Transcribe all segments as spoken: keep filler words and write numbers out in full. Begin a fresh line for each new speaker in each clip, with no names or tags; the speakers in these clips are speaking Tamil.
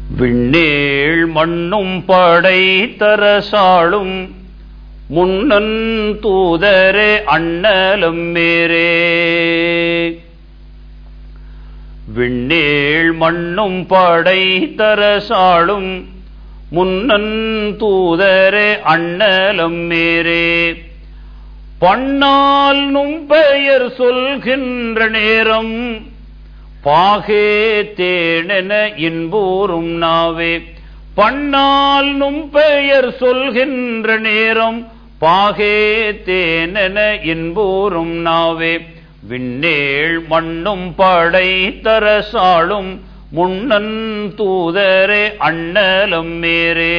விண்ணேள் மண்ணும் படை தரசாளும் முன்னன் தூதரே அண்ணலும் மேரே. விண்ணேள் மண்ணும் படை தரசாளும் முன்னன் தூதரே அண்ணலும் மேரே. பண்ணால் நும் பெயர் சொல்கின்ற நேரம் பாகே தேனென இன்பூரும் நாவே. பண்ணால் நும் பெயர் சொல்கின்ற நேரம் பாகே தேனென இன்பூரும் நாவே. விண்ணேள் மண்ணும் படை தரசாளும் முன்னன் தூதரே அண்ணலும் மேரே.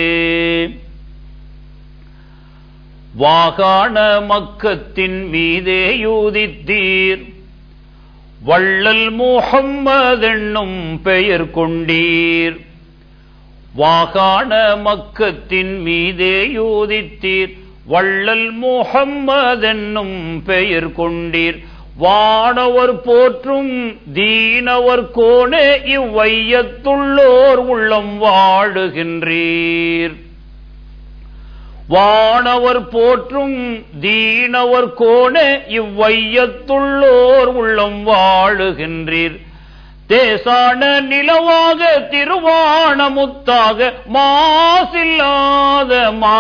வாகாண மக்கத்தின் மீதே யூதித்தீர் வள்ளல் முஹம்மதென்னும் பெயர் கொண்டீர். வாகாண மக்கத்தின் மீதே யூதித்தீர் வள்ளல் முஹம்மதென்னும் பெயர் கொண்டீர். வானவர் போற்றும் தீனவர் கோனே இவ்வையத்துள்ளோர் உள்ளம் வாழுகின்றீர். வானவர் போற்றும் தீனவர் கோனே இவ்வையத்துள்ளோர் உள்ளம் வாழுகின்றீர். தேசான நிலவாக திருவான முத்தாக மாசில்லாத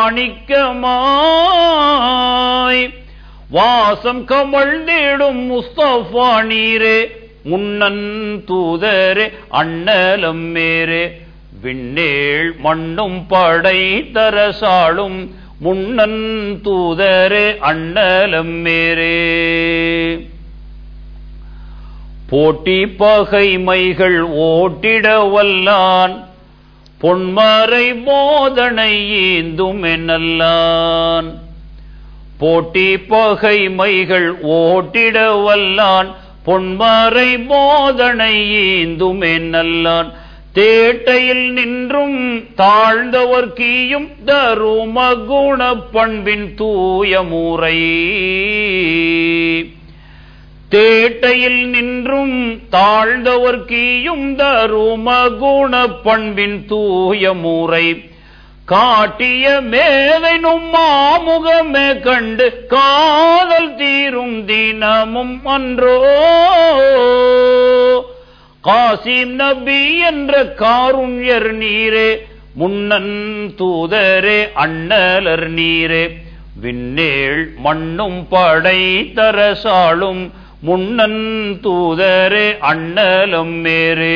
மாணிக்கமாய் வாசம் கமழ்ந்திடும் முஸ்தபா நீரே முன்னன் தூதரே அண்ணலும் மேரே. விண்ணேள் மண்ணும் படை தரசாளும் முன்னன் தூதரே அண்ணலும் மேரே. போட்டி பகைமைகள் ஓட்டிட வல்லான் பொன்மறை போதனை ஏந்தும் என்னல்லான். போட்டி பகைமைகள் ஓட்டிட வல்லான் பொன்மறை போதனை ஏந்தும் என்னல்லான். தேட்டையில் நின்றும் தாழ்ந்தவர் கீயும் தரும குண பண்பின் தூய முறை. தேட்டையில் நின்றும் தாழ்ந்தவர் கீயும் தரும குண பண்பின் தூய முறை. காட்டிய மேதை நும்மாமுகமே கண்டு காதல் தீரும் தினமும் அன்றோ. காசிம் நபி என்ற காருண்யர் நீரே முன்னன் தூதரே அண்ணலர் நீரே. விண்ணேள் மண்ணும் படை தரசாளும் முன்னன் தூதரே அண்ணலும் மேரே.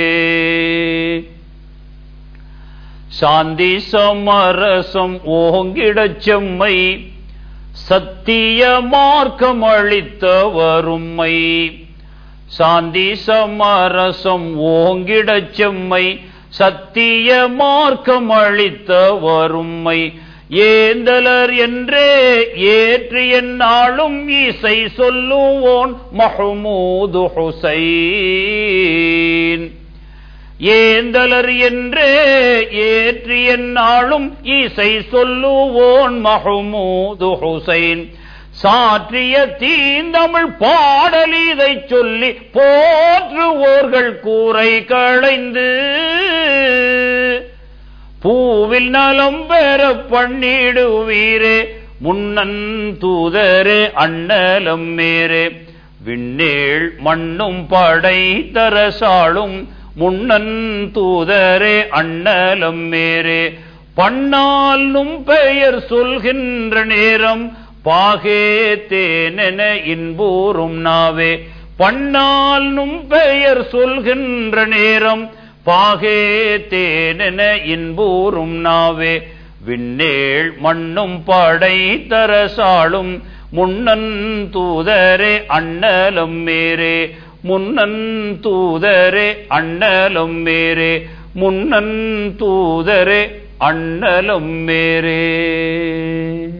சாந்தி சமரசம் ஓங்கிடச் செம்மை சத்திய மார்க்கம் அளித்தவரும்மை. சாந்தி சமரசம் ஓங்கிடச் செம்மை சத்திய மார்க்கம் அளித்தவரும்மை. ஏந்தலர் என்றே ஏற்று என்னாலும் இசை சொல்லுவோன் மஹ்மூது ஹுசைன். ஏந்தலர் என்றே ஏற்று என்னாலும் இசை சொல்லுவோன் மஹ்மூது ஹுசைன். சாற்றிய தீந்தமிழ் பாடல் இதை சொல்லி போற்றுவோர்கள் கூரை களைந்து பூவில் நலம் பெற பண்ணிடுவீரே முன்னன் தூதரே அண்ணலும் மேரே. விண்ணேள் மண்ணும் படை தரசாளும் முன்னன் தூதரே அண்ணலும் மேரே. பண்ணால் நும் பெயர் சொல்கின்ற நேரம் பாகே தேனென இன்பூரும் நாவே. பண்ணால் நும் பெயர் சொல்கின்ற நேரம் பாகே தேனென இன்பூரும் நாவே. விண்ணேள் மண்ணும் படை தரசாளும் முன்னன் தூதரே அண்ணலும் மேரே. முன்னன் தூதரே அண்ணலும் மேரே. முன்னன் தூதரே அண்ணலும் மேரே.